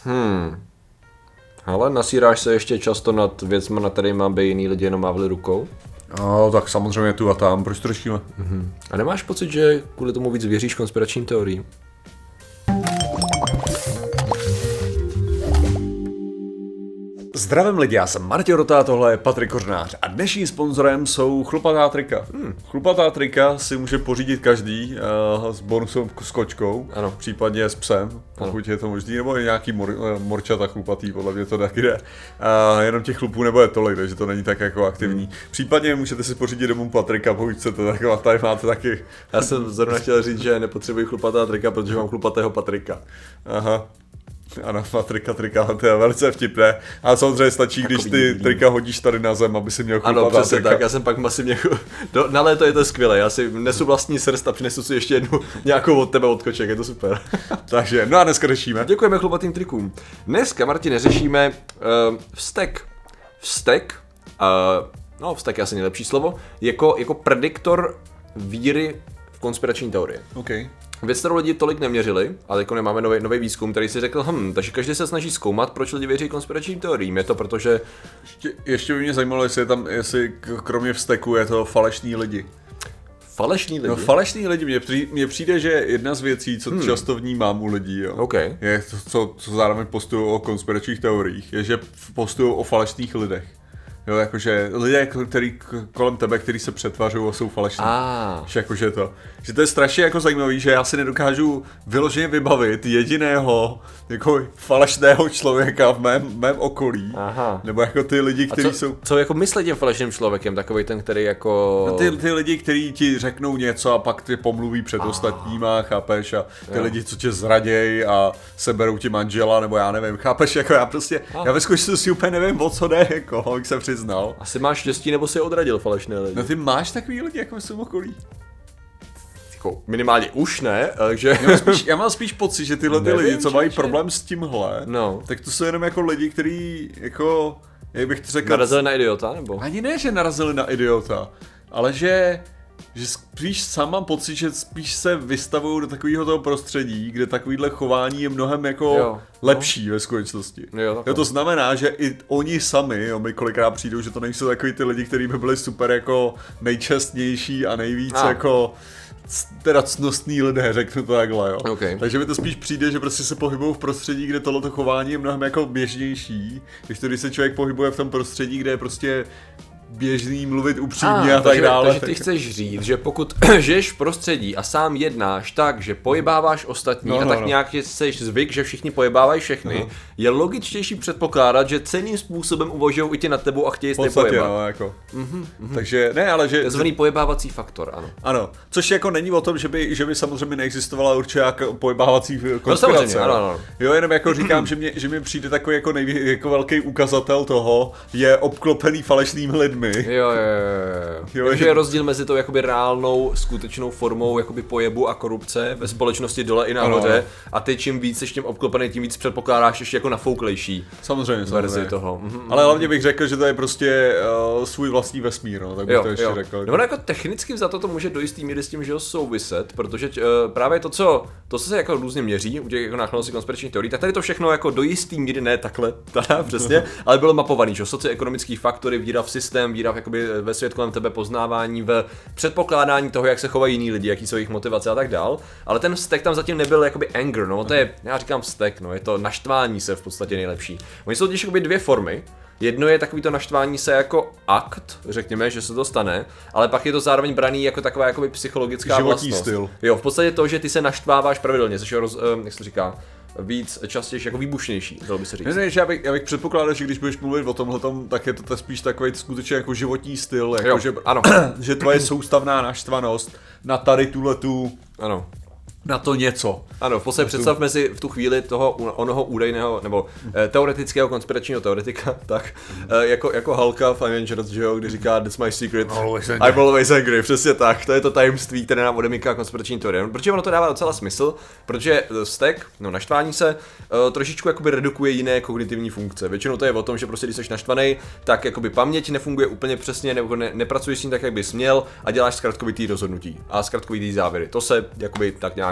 Ale nasíráš se ještě často nad věcma, na kterýma by jiný lidi jenom mávli rukou? No, tak samozřejmě tu a tam, proč to řešíme? A nemáš pocit, že kvůli tomu víc věříš konspiračním teoriím? Zdravím lidi, já jsem Martin Rota, tohle je Patrik Kořnář a dnešním sponzorem jsou Chlupatá trika. Chlupatá trika si může pořídit každý s bonusem s kočkou, Ano. případně s psem, pokud je to možný, nebo nějaký morčata chlupatý, podle mě to taky jde. Jenom těch chlupů nebude tolik, takže to není tak jako aktivní. Případně můžete si pořídit domů Patrika, pokud chcete, tak tady máte taky. Já jsem zrovna chtěl říct, že nepotřebuji chlupatá trika, protože mám chlupatého Patrika. Aha. Ano, trika, to je velice vtipné. A samozřejmě stačí, když ty trika hodíš tady na zem, aby si měl chlupatá Ano, přesně trika. tak, já jsem pak masivně... Na léto je to skvělé, já si nesu vlastní srst a přinesu si ještě jednu nějakou od tebe od koček, je to super. Takže, no a dneska řešíme. Děkujeme chlupatým trikům. Dneska, Martine, řešíme vztek. Vztek, vztek je asi nejlepší slovo, jako prediktor víry v konspirační teorie. Okay. Věc, kterou lidi tolik neměřili, ale jako nemáme nový výzkum, který si řekl, takže každý se snaží zkoumat, proč lidi věří konspiračním teoriím. Je to protože... Ještě by mě zajímalo, jestli kromě vzteku je to falešní lidi. Falešní lidi? No falešní lidi, mně přijde, že jedna z věcí, co často vnímám u lidí, je to, co zároveň postují o konspiračních teoriích, je, že postují o falešných lidech. Jo, jakože lidé, který kolem tebe, kteří se přetvařují a jsou falešní. Jakože že to je strašně jako zajímavý, že já si nedokážu vyloženě vybavit jediného jako falešného člověka v mém okolí. Aha. Nebo jako ty lidi, kteří jsou... Co jako myslí tím falešným člověkem? Takový ten, který jako... No ty lidi, kteří ti řeknou něco a pak ty pomluví před ostatníma, chápeš? A ty lidi, co tě zradějí a seberou ti manžela, nebo já nevím, chápeš? Jako já ve skutečnosti úplně nevím, o co jde, jako, abych se přiznal. Asi máš štěstí, nebo si odradil falešné lidi? No ty máš takový lidi, jako v svém okolí? Minimálně už ne, takže... Já mám spíš pocit, že tyhle ty lidi, co mají problém s tímhle, tak to jsou jenom jako lidi, kteří jako, jak bych to řekl... Narazili na idiota, nebo? Ani ne, že narazili na idiota, ale že spíš sám mám pocit, že spíš se vystavují do takového toho prostředí, kde takovýhle chování je mnohem jako lepší ve skutečnosti. To znamená, že i oni sami, mi kolikrát přijdou, že to nejsou takový ty lidi, kteří by byli super jako nejčestnější a nejvíc jako teda cnostný lidé, řeknu to takhle, jo. Okay. Takže mi to spíš přijde, že prostě se pohybují v prostředí, kde tohleto chování je mnohem jako běžnější, když se člověk pohybuje v tom prostředí, kde je prostě běžný mluvit upřímně a tak dále. Takže ty chceš říct, že pokud žiješ v prostředí a sám jednáš tak, že pojebáváš ostatní a tak nějak jsi zvyk, že všichni pojebávají všechny, je logičtější předpokládat, že celým způsobem uvažují i ti nad tebou a chtějí s pojebat. No, jako. Takže ne, ale že... Takzvaný pojebávací faktor, ano. Ano, což jako není o tom, že by samozřejmě neexistovala určitá pojebávací konspirace. Ano. Jo, jenom jako říkám, že mi přijde takový jako velký ukazatel toho, je obklopený falešnými lidmi. Jo. Takže je rozdíl mezi tou jakoby reálnou, skutečnou formou jakoby pojebu a korupce ve společnosti dole i nahoře a ty čím víc jsi tím obklopený, tím víc předpokládáš ještě jako nafouklejší verzi toho. Ale hlavně bych řekl, že to je prostě svůj vlastní vesmír, no, tak bych to ještě řekl. No jako technicky za to může do jistý míry s tím, že ho souviset, protože právě to, co se jako různě měří u těch jako nákloností konspiračních teorií, tak tady to všechno jako do jistý míry ne takhle, teda přesně, ale bylo mapovaný, že socioekonomický faktory, víra v systém, víra jakoby ve svět kolem tebe, poznávání, v předpokládání toho, jak se chovají jiní lidi, jaký jsou jejich motivace a tak dál. Ale ten vztek tam zatím nebyl jakoby anger, no, to je, já říkám vztek, no, je to naštvání se v podstatě nejlepší. Oni jsou totiž jakoby dvě formy. Jedno je takový to naštvání se jako akt, řekněme, že se to stane, ale pak je to zároveň braný jako taková jakoby psychologická životní vlastnost. styl. Jo, v podstatě to, že ty se naštváváš pravidelně, což je jak se říká, víc častěji jako výbušnější, dalo by se říct. Ne, že já bych předpokládal, že když budeš mluvit o tomhletom, tak je to spíš takový skutečně jako životní styl, jako že tvoje soustavná naštvanost na tady tuhletu, na to něco. Ano, v podstatě představ mezi v tu chvíli toho onoho údajného, nebo teoretického konspiračního teoretika, tak jako Hulka v Avengers, že jo, kdy říká That's my secret, I'm always angry, přesně tak, to je to tajemství, které nám odemyká konspirační teorie. Protože ono to dává docela smysl, protože vztek, naštvání se trošičku jakoby redukuje jiné kognitivní funkce. Většinou to je o tom, že prostě když jsi naštvaný, tak jakoby paměť nefunguje úplně přesně, nebo nepracuješ s tím tak, jak bys měl a děláš zkratkovitý rozhodnutí a zkratkovitý závěry. To se jakoby tak nějak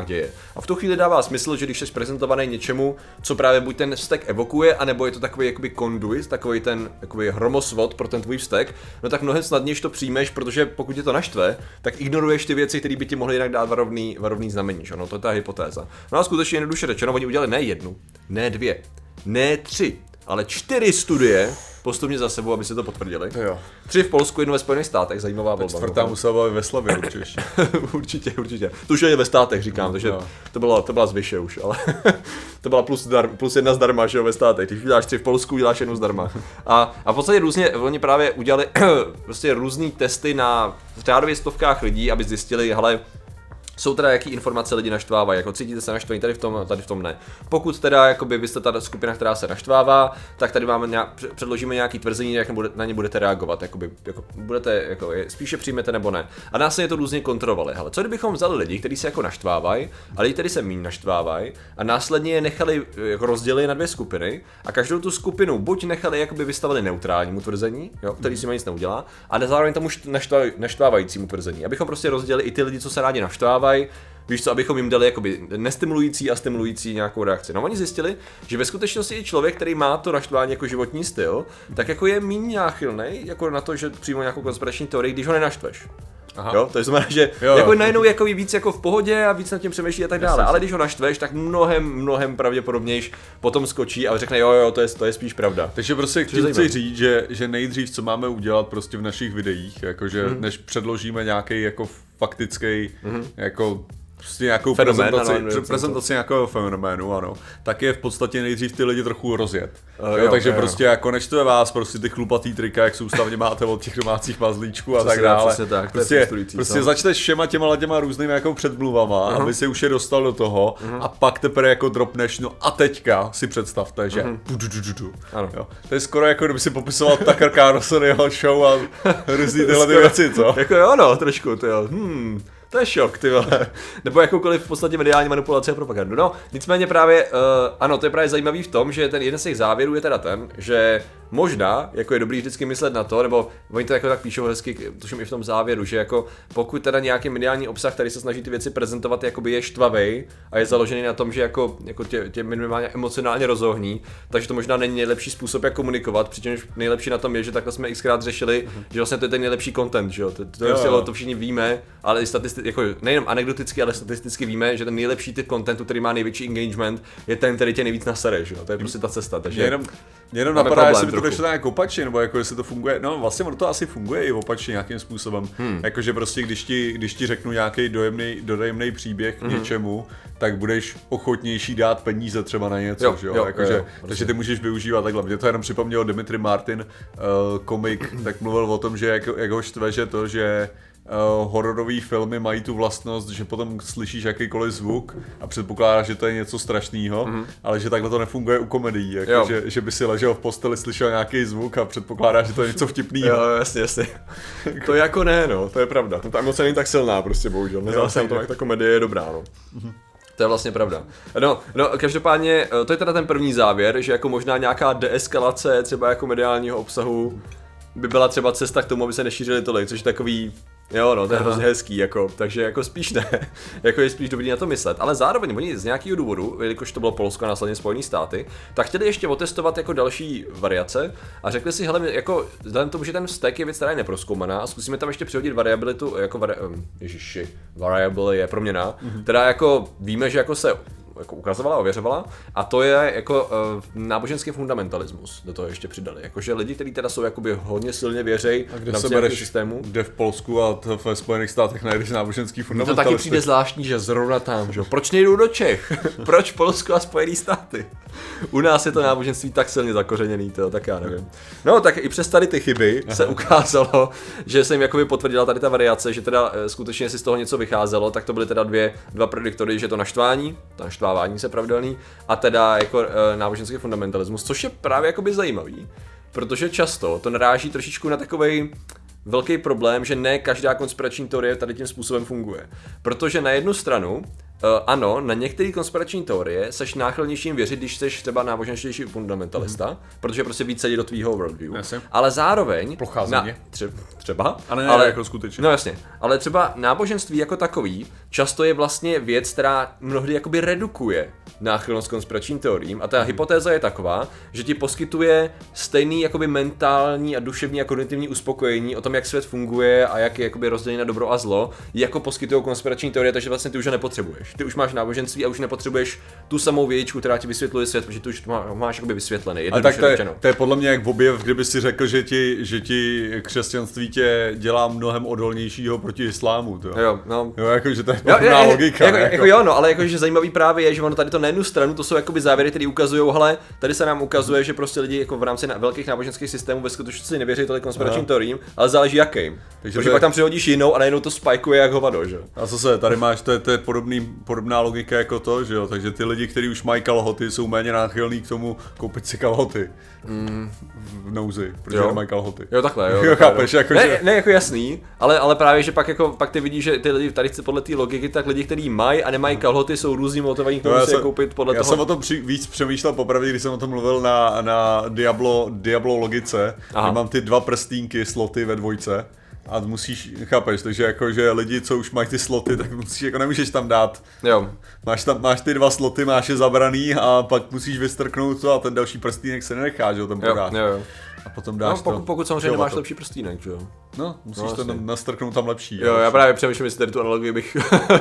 nějak děje. A v tu chvíli dává smysl, že když jsi prezentovaný něčemu, co právě buď ten vztek evokuje, anebo je to takový jakoby conduit, takový ten jakoby hromosvod pro ten tvůj vztek, no tak mnohem snadněji to přijmeš, protože pokud tě to naštve, tak ignoruješ ty věci, které by ti mohly jinak dát varovný znamení, že? No to je ta hypotéza. No a skutečně jednoduše řečeno, oni udělali ne 1, ne 2, ne 3, ale 4 studie postupně za sebou, aby se to potvrdili. Jo. 3 v Polsku, 1 ve Spojených státech, zajímavá volba. Čtvrtá musela být ve Slavě určitě. určitě. To už je ve státech, říkám, takže to byla zvyše už, ale to byla plus 1 zdarma, že jo, ve státech. Když uděláš 3 v Polsku, uděláš 1 zdarma. A v podstatě různě, oni právě udělali prostě různý testy na řádově stovkách lidí, aby zjistili, hele, jsou teda jaký informace lidi naštvávají, jako cítíte se naštvaní tady v tom ne. Pokud teda jakoby vy jste ta skupina, která se naštvává, tak tady předložíme nějaký tvrzení, jak na ně budete reagovat, jako budete spíše přijmete nebo ne. A následně to různě kontrolovali. Hele, co kdybychom vzali lidi, kteří se jako naštvávají, a lidi, kteří se méně naštvávají, a následně je nechali jako rozdělit na 2 skupiny a každou tu skupinu buď nechali jakoby vystavili neutrálnímu tvrzení, jo, který si nic neudělá, a zároveň tomu naštvávajícímu tvrzení. Abychom prostě rozdělili i ty lidi, co se rádi naštvávají. Víš co, abychom jim dali jakoby nestimulující a stimulující nějakou reakci. No oni zjistili, že ve skutečnosti i člověk, který má to naštvání jako životní styl, tak jako je méně náchylnej jako na to, že přijme nějakou konspirační teorii, když ho nenaštveš. Aha. Jo, to znamená, že jako najednou jako víc jako v pohodě a víc nad tím přemýšlí a tak dále, ale když ho naštveš, tak mnohem pravděpodobnější potom skočí a řekne jo, to je spíš pravda. Takže prostě chci říct, že nejdřív co máme udělat prostě v našich videích, jakože než předložíme nějaký jako faktický jako prostě nějakou prezentaci nějakého fenoménu, ano, tak je v podstatě nejdřív ty lidi trochu rozjet. Takže prostě jako nečtve vás prostě ty chlupatý trika, jak soustavně máte od těch domácích mazlíčků a tak dále. Prostě začneš všema těma různými jako předmluvama, aby si už je dostal do toho a pak teprve jako dropneš, no a teďka si představte, že jo. To je skoro jako kdyby si popisoval Tucker Carlson's show a různý tyhle ty věci, co? Jako jo, no, trošku, to jo. To je šok, ty vole. Nebo jakoukoliv v podstatě mediální manipulace a propagandu. No, nicméně právě, ano, to je právě zajímavý v tom, že ten jeden z těch závěrů je teda ten, že možná, jako je dobrý vždycky myslet na to, nebo oni to jako tak píšou hezky, tuším i v tom závěru, že jako pokud teda nějaký mediální obsah, který se snaží ty věci prezentovat, jakoby je štvavej a je založený na tom, že jako tě minimálně emocionálně rozohní, takže to možná není nejlepší způsob, jak komunikovat, přičemž nejlepší na tom je, že takhle jsme xkrát řešili, že vlastně to je ten nejlepší content, že jo, to všichni víme, ale i jako nejenom anekdoticky, ale statisticky víme, že ten nejlepší typ contentu, který má největší engagement, je ten, který tě nejvíc nasere, že jo? To je prostě ta cesta, takže jenom napadá, jestli by to došlo nějak opačně, nebo jako jestli to funguje, no vlastně to asi funguje i opačně nějakým způsobem, jakože prostě když ti řeknu nějaký dojemný příběh k něčemu, tak budeš ochotnější dát peníze třeba na něco, že jo? Takže ty můžeš využívat takhle. Mě to jenom připomnělo Dimitri Martin, komik, tak mluvil o tom, že jak ho štve, že to, že hororové filmy mají tu vlastnost, že potom slyšíš jakýkoliv zvuk a předpokládáš, že to je něco strašného, ale že takhle to nefunguje u komedií, jako že by si ležel v posteli, slyšel nějaký zvuk a předpokládáš, že to je něco vtipného. Jo, jasně. To jako ne, no, to je pravda. Ta emoce není tak silná prostě, bohužel. Nezáleží na tom, jak ta komedie je dobrá, no. To je vlastně pravda. No, každopádně, to je teda ten první závěr, že jako možná nějaká deeskalace třeba jako mediálního obsahu by byla třeba cesta k tomu, aby se nešířili tolik, což je takový, jo no, to je hrozně hezký, jako, takže jako spíš ne, jako je spíš dobrý na to myslet, ale zároveň oni z nějakého důvodu, jelikož to bylo Polsko a následně Spojené státy, tak chtěli ještě otestovat jako další variace a řekli si, hele, jako vzhledem tomu, že ten vztek je věc, která je neprozkoumaná a zkusíme tam ještě přihodit variabilitu, jako variable je proměna, teda jako víme, že jako se jako ukazovala, ověřovala a to je jako náboženský fundamentalismus, do toho ještě přidali, jakože lidi, kteří teda jsou jakoby hodně silně věřej v rámci systému. Kde v Polsku a ve Spojených státech najdeš náboženský fundamentalismus. To taky přijde zvláštní, že zrovna tam, že proč nejdou do Čech? Proč Polsko a Spojený státy? U nás je to náboženství tak silně zakořeněný, to tak já nevím. No tak i přes tady ty chyby se ukázalo, že se jim jakoby potvrdila tady ta variace, že teda skutečně si z toho něco vycházelo, tak to byly teda dva prediktory, že to naštvání se pravidelný a teda jako náboženský fundamentalismus, což je právě jakoby zajímavý, protože často to naráží trošičku na takovej velký problém, že ne každá konspirační teorie tady tím způsobem funguje. Protože na jednu stranu ano, na některé konspirační teorie seš náchylnějším věřit, když seš třeba náboženštější fundamentalista, protože prostě víc sedí do tvýho worldview. Ale zároveň... Třeba. Ale jako skutečně. No jasně. Ale třeba náboženství jako takový často je vlastně věc, která mnohdy jakoby redukuje náchylnost konspiračním teoriím a ta hypotéza je taková, že ti poskytuje stejný jakoby mentální a duševní a kognitivní uspokojení o tom, jak svět funguje a jak je jakoby rozdělený na dobro a zlo, jako poskytují konspirační teorie, takže vlastně ty už ho nepotřebuješ. Ty už máš náboženství a už nepotřebuješ tu samou vědičku, která ti vysvětluje svět, protože ty už máš jakoby vysvětlený. A tak to je podle mě jak objev, kdyby si řekl, že ti křesťanství tě dělá mnohem odolnějšího proti islámu. To. Jo, no. Jo, jakože to je podobná logika. Jo, no, ale jakože zajímavý právě je, že ono tady to na jednu stranu, to jsou jakoby závěry, které ukazují, hele, tady se nám ukazuje, že prostě lidi jako v rámci velkých náboženských systémů ve skutečnosti nevěří tolik konspiračním teoriím, ale záleží jakým. Takže pak tam přihodíš jinou a najednou to spajkuje jak hovado, že? A zase, tady máš, to je podobná logika jako to, že jo, takže ty lidi, kteří už mají kalhoty, jsou méně náchylní k tomu koupit si kalhoty v nouzi, protože nemají kalhoty. Jo, takhle, jo. Jo, chápeš, jako ne, jako jasný, ale právě, že pak ty vidíš, že ty lidi tady podle té logiky, tak lidi, kteří mají a nemají kalhoty, jsou různý motivovaní k tomu si je koupit podle toho. Já jsem o tom víc přemýšlel popravdě, když jsem o tom mluvil na Diablo logice, kde mám ty 2 prstínky sloty ve 2. A musíš, chápeš, takže jako, že lidi, co už mají ty sloty, tak musíš, jako nemůžeš tam dát. Jo. Máš ty 2 sloty, máš je zabraný a pak musíš vystrknout to a ten další prstínek se nenechá, že jo, tam podáš. Jo. A potom dáš pokud samozřejmě nemáš lepší prstínek, že jo. No, musíš to nastrknout tam lepší. Jo, já právě přemýšlím, jestli tady tu analogii bych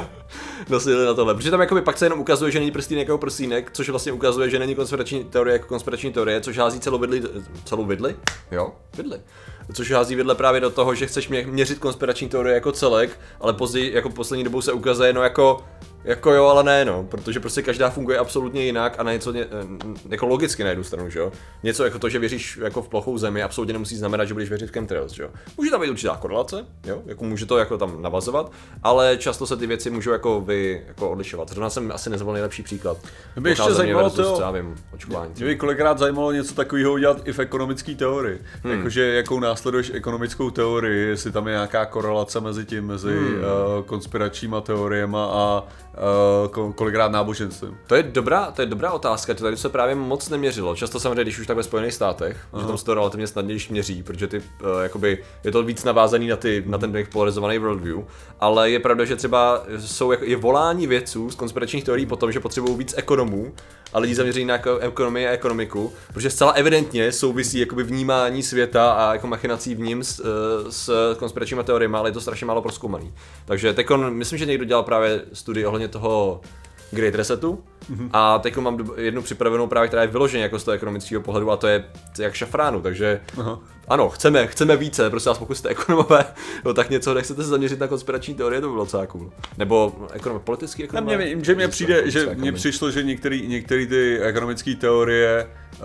nosil na tohle. Protože tam jakoby pak se jenom ukazuje, že není prstínek jako prstínek, což vlastně ukazuje, že není konspirační teorie jako konspirační teorie, což hází celou vidli? Jo, vidli. Což hází vidle právě do toho, že chceš měřit konspirační teorie jako celek, ale později, jako poslední dobou se ukazuje, no jako jo, ale ne, no, protože prostě každá funguje absolutně jinak a na něco jako logicky na jednu stranu, že jo. Něco jako to, že věříš jako v plochou zemi, absolutně nemusí znamenat, že budeš věřit v chemtrails, že jo. Může tam být určitá korelace, jo, jako může to jako tam navazovat, ale často se ty věci můžou jako odlišovat. Zrovna jsem asi nezvolil nejlepší příklad. Mě ještě zajímalo očkování. Mě by kolikrát zajímalo něco takového udělat i v ekonomické teorii. Jakože jakou následuješ ekonomickou teorii, jestli tam je nějaká korelace mezi konspiračníma teoriema a kolikrát náboženstvím. To je dobrá otázka, to tady se právě moc neměřilo. Často samozřejmě, když už tak ve Spojených státech, že tam se to relativně snadně měří, protože jakoby, je to víc navázaný na ten polarizovaný worldview, ale je pravda, že třeba je volání vědců z konspiračních teorií po tom, že potřebují víc ekonomů a lidi zaměření na ekonomii a ekonomiku, protože zcela evidentně souvisí jakoby vnímání světa a jako machinací v ním s konspiračními teoriemi, ale je to strašně málo prozkoumaný. Takže myslím, že někdo dělal právě studii ohledně toho Great Resetu a teď mám jednu připravenou právě, která je vyloženě jako z toho ekonomického pohledu a to je jak šafránu, takže ano, chceme více, prostě vás pokud jste ekonomové, no tak něco, nechcete se zaměřit na konspirační teorie, to by bylo docela cool. Nebo politický ekonomové. Mně přišlo, že některé ty ekonomické teorie,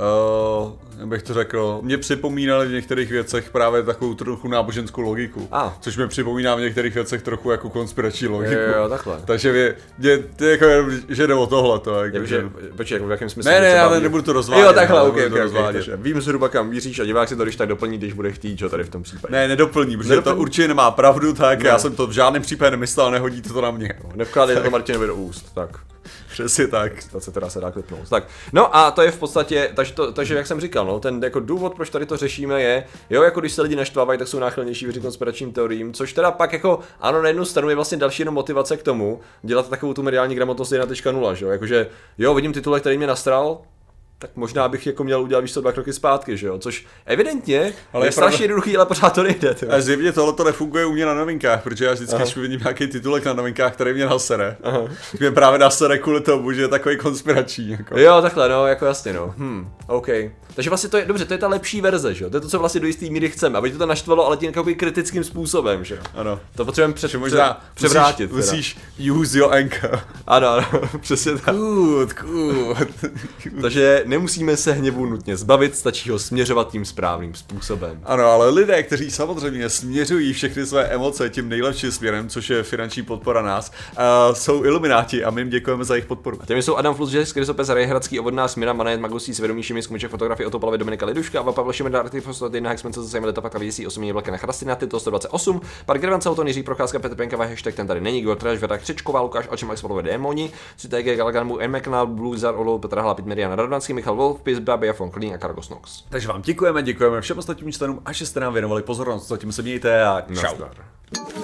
bych to řekl, mě připomínaly v některých věcech právě takovou trochu náboženskou logiku, což mě připomíná v některých věcech trochu jako konspirační logiku. Jo, takhle. Takže že jde o tohleto. Počkej, v jakém smyslu? Ne, já nebudu to rozvádět. Jo, takhle, okay. Vím zhruba kam míříš a divák si to když tak doplní, když bude chtít, čo tady v tom případě. Ne, nedoplní, protože to určitě nemá pravdu, tak já jsem to v žádném případě nemyslel, nehodí to na mě. Nevkládej to Martinovi do úst, tak. Přesně tak. Se teda se dá klipnout. Tak, no a to je v podstatě, takže jak jsem říkal, no, ten jako důvod, proč tady to řešíme je, jo, jako když se lidi naštvávají, tak jsou náchylnější věřit konspiračním teoriím, což teda pak jako, ano, na jednu stranu je vlastně další jenom motivace k tomu, dělat takovou tu mediální gramotnost 1.0, že jo, jakože, jo, vidím titulek, který mě nasral, tak možná bych jako měl udělat víš co 2 kroky zpátky, že jo, což evidentně je strašně jednoduchý, ale pořád to nejde. A zjevně tohle to nefunguje u mě na novinkách, protože já vždycky, když vidím nějaký titulek na novinkách, který mě nasere, mě právě nasere kvůli tomu, že je takový konspirační. Jako. Jo, takhle, no, jako jasně, no. OK. Takže vlastně to je, dobře, to je ta lepší verze, že jo, to je to, co vlastně do jistý míry chceme, aby to to naštvalo, ale tím takovým kritickým způsobem, že jo. Ano. To potřebujeme převrátit. Musíš use your anchor. Ano, přesně tak. Good. Takže nemusíme se hněvu nutně zbavit, stačí ho směřovat tím správným způsobem. Ano, ale lidé, kteří samozřejmě směřují všechny své emoce tím nejlepším směrem, což je finanční podpora nás, jsou ilumináti a my jim děkujeme za jejich podporu. A těmi jsou Adam Flus, Žes, Krysopes, Rejhradský, Ovodná, Smira, Manet, Magusí, Svědomí, Šimis, Kmuček, fotografie Otopalavy, Dominika Liduška, Ava Pavel Šimeda, Artifos, Dina Hexmence, Zase Leta, Fakla, Věsí, 8 Vlaka na Chrastina, Tito 128, Park Grevance, Auton, Jiří Procházka, Petr Penkava, hashtag ten tady není, Gortraž, Věta Křečková, Lukáš, Alčem, Explodové démoni, CTG, Galganmu, McNall, Bluzar, Olo, Petr Hlapit, Mediana Radvanský, Michal Wolf, Pizba, Bea von Klín a Kargos Nox. Takže vám děkujeme všem ostatním členům a že jste nám věnovali pozornost. Zatím se mějte a čau.